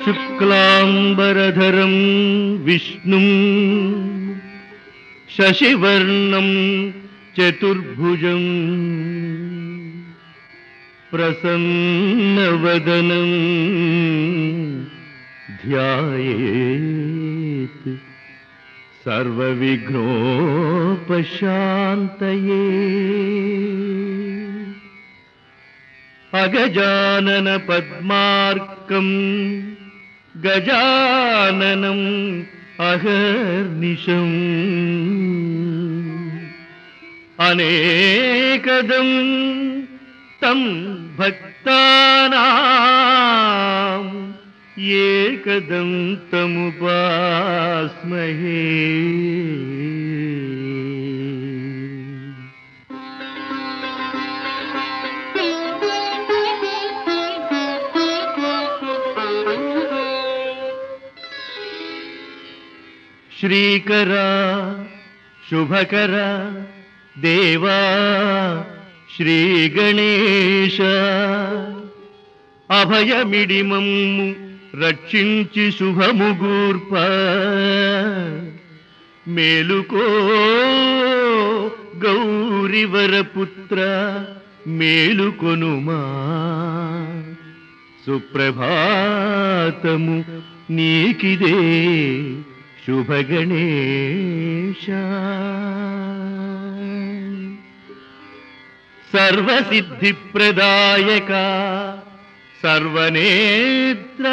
శుక్లాంబరధరం విష్ణుం శశివర్ణం చతుర్భుజం ప్రసన్నవదనం ధ్యాయేత్ సర్వవిఘ్నోపశాంతయే. అగజానన పద్మార్కం గజాననం అహర్నిశం అనేకదం తం భక్తానాం ఏకదం తముపాస్మహే. శ్రీకర శుభకర దేవా శ్రీ గణేశ, అభయమిడిమమ్ము రక్షించి శుభముగూర్ప. మేలుకో గౌరివరపుత్ర మేలుకొనుమా, సుప్రభాతము నీకిదే శుభగణేశ. సర్వసిద్ధిప్రదాయక సర్వనేత్ర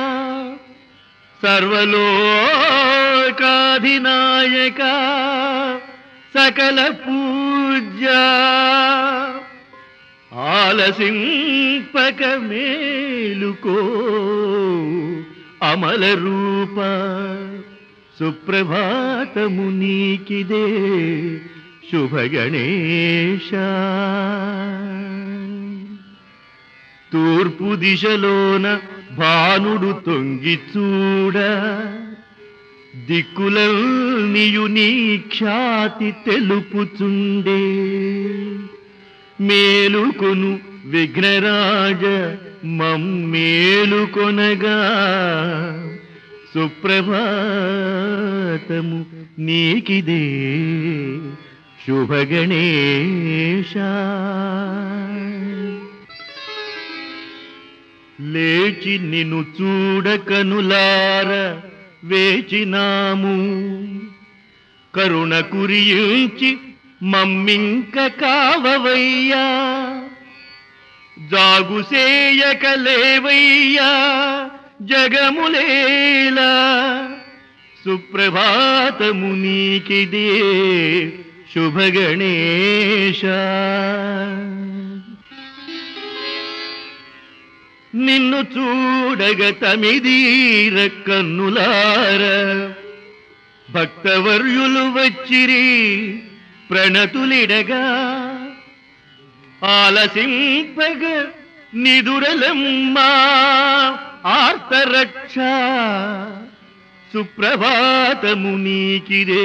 సర్వలోకాధినాయక సకల పూజ్య, ఆలసింపక మేలుకో అమల రూప. సుప్రభాతము నీకిదే శుభగణేశ. తూర్పు దిశలోన భానుడు తొంగి చూడ, దిక్కులన్నీయు నీ ఖ్యాతి తెలుపుచుండే. మేలుకొను విఘ్నరాజ మమ్మేలుకొనగా, సుప్రభాతము నీకిదే శుభగణేశ. లేచి నిన్ను చూడకనులార వేచినాము, కరుణ కురించి మమ్మింక కావవయ్యా. జాగుసేయకలేవయ్యా జగములేలా, సుప్రభాతము నీకిదే శుభగణేశ. నిన్ను చూడగ తమిదీర కన్నులార, భక్తవర్యులు వచ్చిరి ప్రణతులిడగా. ఆలసింపగ నిదురలమ్మా ఆర్తరక్ష, సుప్రభాతము నీకిదే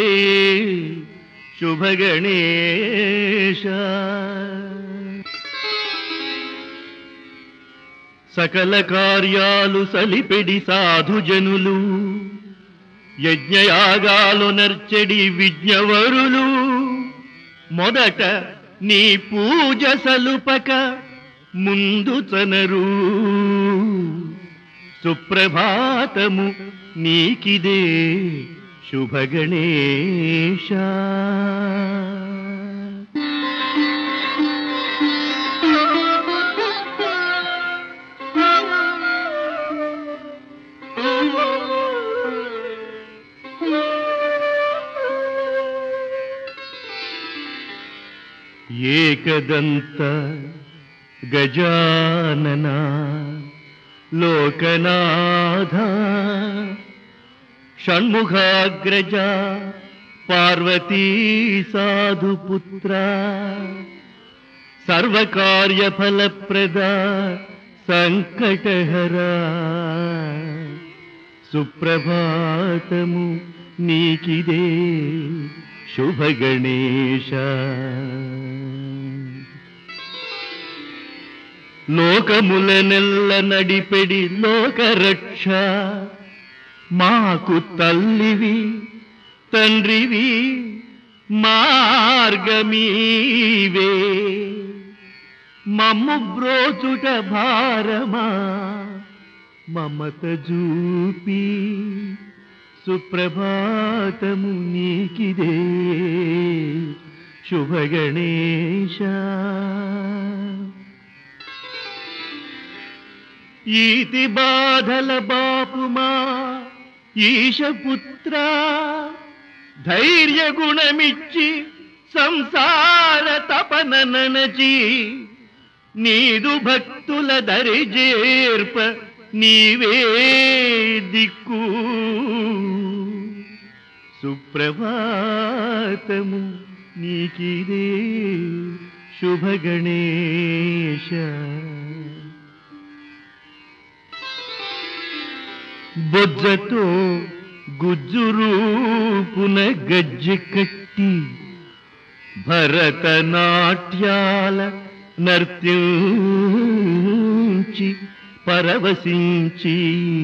శుభగణేశ. సకల కార్యాలు సలిపెడి సాధుజనులు, యజ్ఞయాగాలు నర్చెడి విజ్ఞవరులు. మొదట నీ పూజ సలుపక ముందు చనరు, సుప్రభాతము నీకిదే శుభగణేశ. ఏకదంత గజానన లోకనాథ, షణ్ముఖాగ్రజ పార్వతీ సాధుపుత్ర, సర్వకార్యఫలప్రద సంకటహర. సుప్రభాతము నీకిదే శుభగణేశ. లోకములనెల్ల నడిపెడి లోకరక్ష మాకు తల్లివి తండ్రివి మార్గమీవే మమ్ము బ్రోచుట భారమా మమత జూపి సుప్రభాతము నీకిదే శుభగణేశ ఈతి బాధల బాపుమా ఈశపుత్ర ధైర్య గుణమిచ్చి సంసార తపన ననచి నీదు భక్తుల దరిజేర్ప నీవే దిక్కు సుప్రభాతము నీకిదే శుభగణేశ బొజ్జతో గుజ్జురూపున గజ్జె కట్టి భరతనాట్యాల నర్త్యించి పరవశించి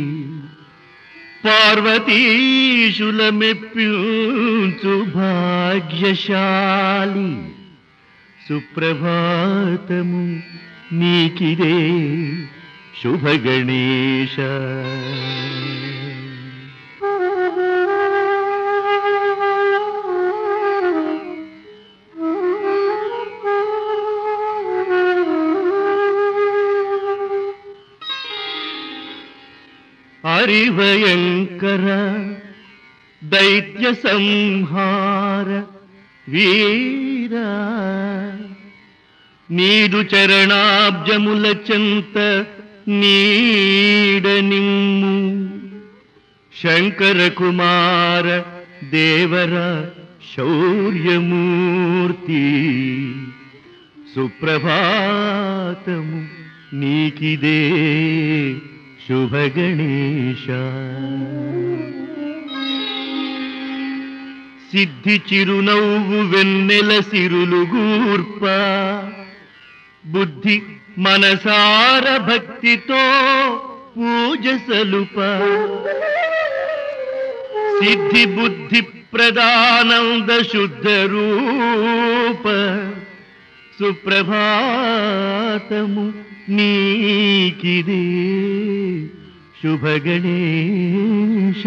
పార్వతీశుల మెప్పించు భాగ్యశాలి సుప్రభాతము నీకిదే శుభగణేశ హరిభయంకర దైత్య సంహార వీర నీదు చరణాబ్జముల చెంత నీడనిమ్ము శంకర కుమార దేవర శౌర్యమూర్తి సుప్రభాతము నీకిదే శుభగణేశ సిద్ధి చిరునవ్వు వెన్నెల సిరులు గూర్ప బుద్ధి మనసార భక్తితో పూజ సలుప సిద్ధి బుద్ధి ప్రదానంద శుద్ధ రూప సుప్రభాతము నీకిదే శుభగణేశ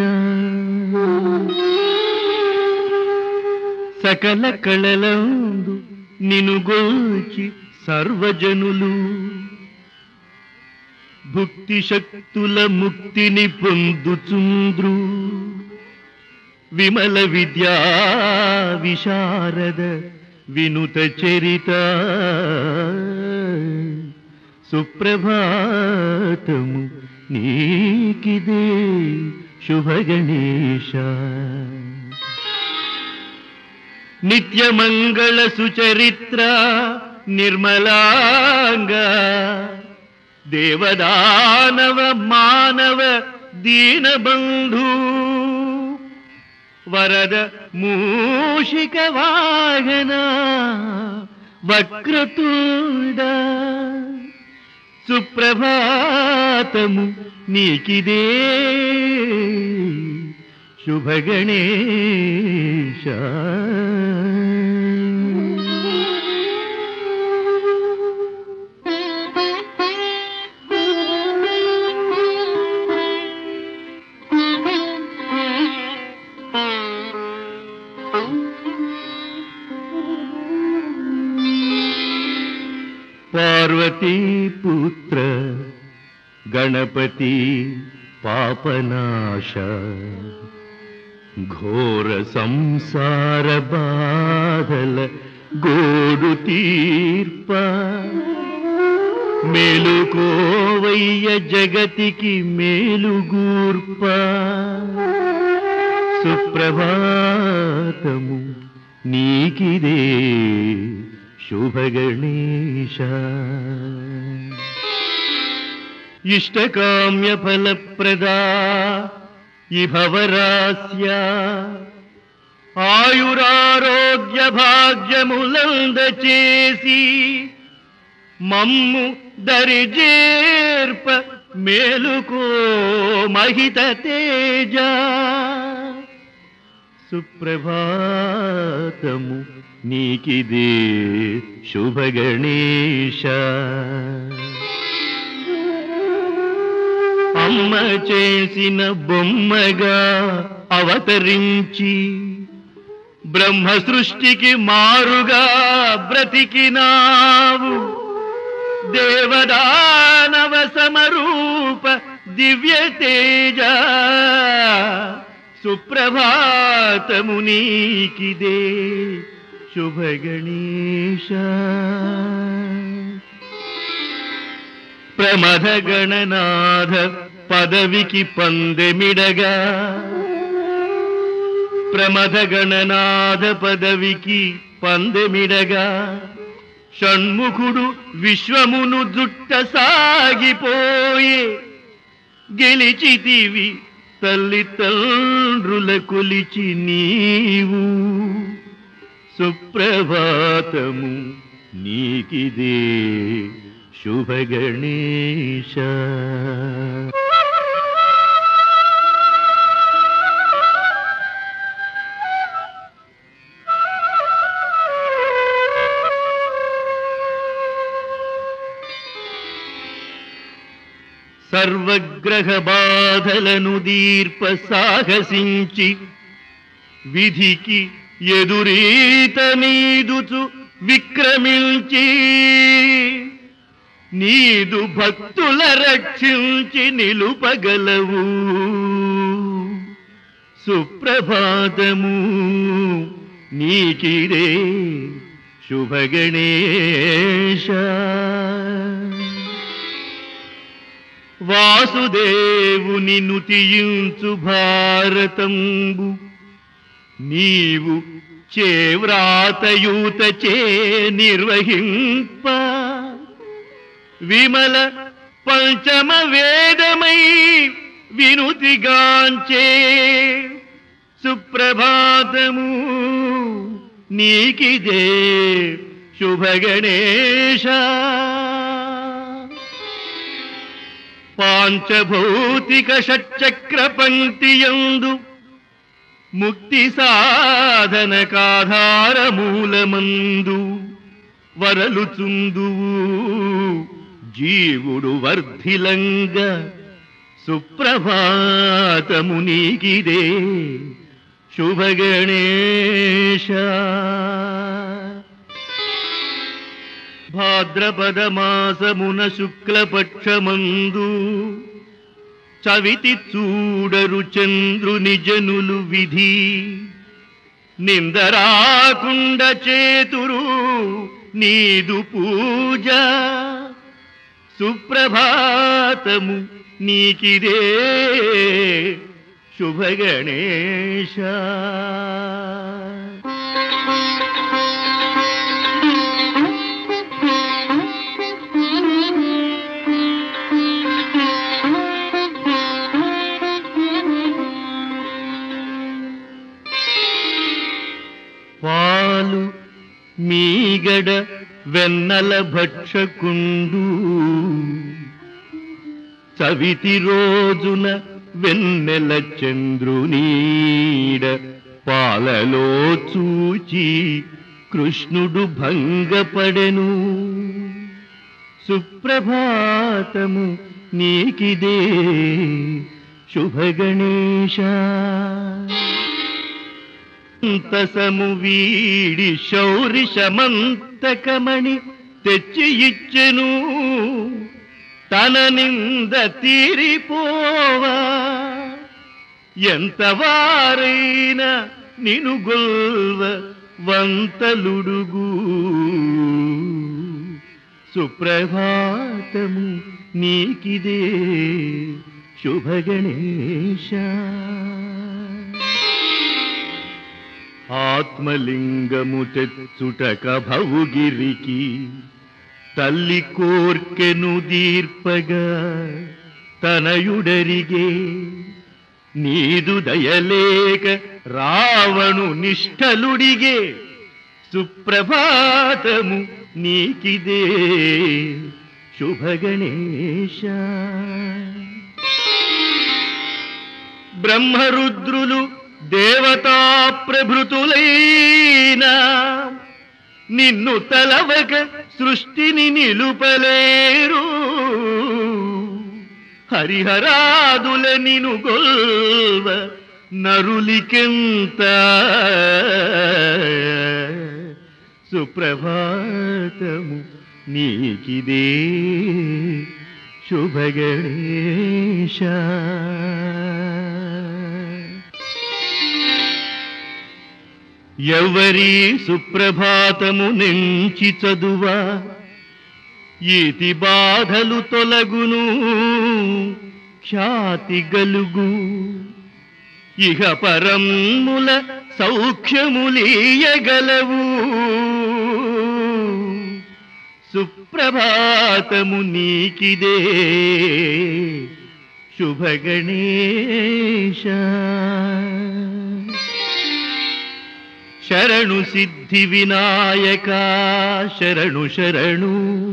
సకల కళలందు నిను గోచి సర్వజనులు భుక్తి శక్తుల ముక్తిని పొందుచుంద్రు విమల విద్యా విశారద వినుత చరిత సుప్రభాతము నీకిదే శుభగణేశ నిత్యమంగళ సుచరిత్ర నిర్మలాంగ దేవదానవ మానవ దీనబంధు వరద మూషిక వాహన వక్రతుండ సుప్రభాతము నీకిదే శుభగణేశ పార్వతీ పుత్ర గణపతి పాపనాశ ఘోర సంసార బాధల గోడు తీర్ప మేలుకోవయ్య జగతికి మేలుగూర్ప సుప్రభాతము నీకిదే శుభగణేశ ఇష్టకామ్య ఫలప్రదా ఇభవరాస్య ఆయురారోగ్య భాగ్యములంద చేసి మమ్ము దరిజేర్ప మేలుకో మహిత తేజ. సుప్రభాతము నీకిదే శుభ గణేశ. అమ్మ చేసిన బొమ్మగా అవతరించి బ్రహ్మ సృష్టికి మారుగా బ్రతికినావు. దేవదానవ సమరూప దివ్య తేజ. సుప్రభాతము నీకిదే శుభ గణేశ. ప్రమథ గణనాథ పదవికి పందెమిడగా, ప్రమథ గణనాథ పదవికి పందెమిడగా, షణ్ముఖుడు విశ్వమును జుట్ట సాగిపోయే. గెలిచితివి తల్లి తండ్రుల కొలిచి నీవు. సుప్రభాతము నీకిదే శుభ గణేశ. సర్వగ్రహ బాధలను దీర్ప సాహసించి విధికి ఎదురీత నీదుచు విక్రమించి, నీదు భక్తుల రక్షించి నిలుపగలవు. సుప్రభాతము నీకిదే శుభ గణేశ. వాసుదేవుని నుతియించు భారతంబు నీవు చేవ్రాతయూత చే నిర్వహింప. విమల పంచమ వేదమై వినుతిగాంచే. సుప్రభాతము నీకిదే శుభ గణేశ. పాంచభౌతిక షట్చక్ర పంక్తియందు ముక్తి సాధనకాధార మూలమందు వరలుచుందువు జీవుడు వర్ధిలంగ. సుప్రభాతము నీకిదే శుభ గణేశ. భాద్రపద మాసమున శుక్లపక్షమందు చవితి చూడరు చంద్రుని జనులు విధి. నిందరాకుండ చేతురు నీదు పూజ. సుప్రభాతము నీకిదే శుభ గణేశ. పాలు మీగడ వెన్నల భక్షకుండు చవితి రోజున వెన్నెల చంద్రునీడ పాలలో చూచి కృష్ణుడు భంగపడెను. సుప్రభాతము నీకిదే శుభ గణేశ. సంతసము వీడి శౌరిషమంతకమణి తెచ్చి ఇచ్చెను. తన నింద తీరిపోవా ఎంత వారైనా నిను గొల్వ వంతలుడుగు. సుప్రభాతము నీకిదే శుభ గణేశ. ఆత్మలింగము తెచ్చుటక భవుగిరికి తల్లి కోర్కెను దీర్పగా తనయుడరిగే. నీదు దయలేక రావణు సుప్రభాతము నీకిదే శుభ గణేశ. బ్రహ్మరుద్రులు దేవతా ప్రభృతులైనా నిన్ను తలవక సృష్టిని నిలుపలేరు. హరిహరాదుల నిను గొల్వ నరులికెంత సుప్రభాతము నీకిదే శుభ గణేశ. ఎవరి సుప్రభాతము నుంచి చదువా ఈతి బాధలు తొలగును ఖ్యాతి గలుగు. ఇహ పరముల సౌఖ్యములీయగలవు సుప్రభాతము నీకిదే శుభ గణేశ. శరణు సిద్ధి వినాయక శరణు శరణు,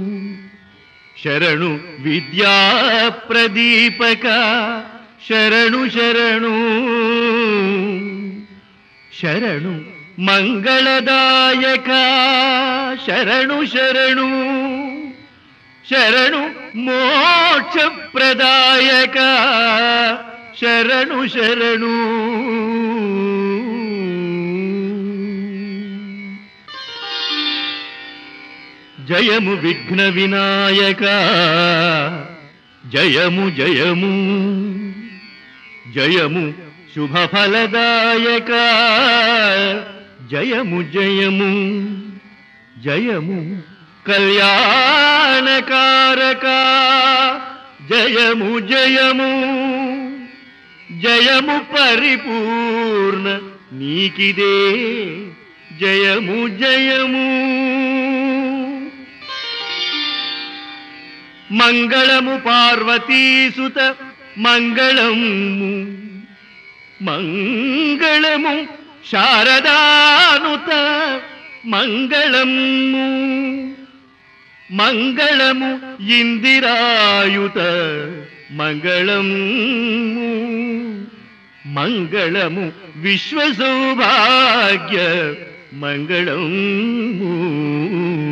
శరణు విద్యా ప్రదీపక శరణు శరణు, శరణు మంగళదాయక శరణు శరణు, శరణు మోక్షప్రదాయక శరణు శరణు. జయము విఘ్న వినాయక జయము జయము, జయము శుభఫలదాయక జయము జయము, జయము కళ్యాణకారక జయము జయము, జయము పరిపూర్ణ నీకిదే జయము జయము. మంగళము పార్వతీసుత మంగళము, మంగళము శారదానుత మంగళము, మంగళము ఇందిరాయుత మంగళము, మంగళము విశ్వసౌభాగ్య మంగళము.